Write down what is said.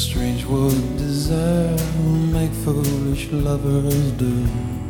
strange what desire will make foolish lovers do.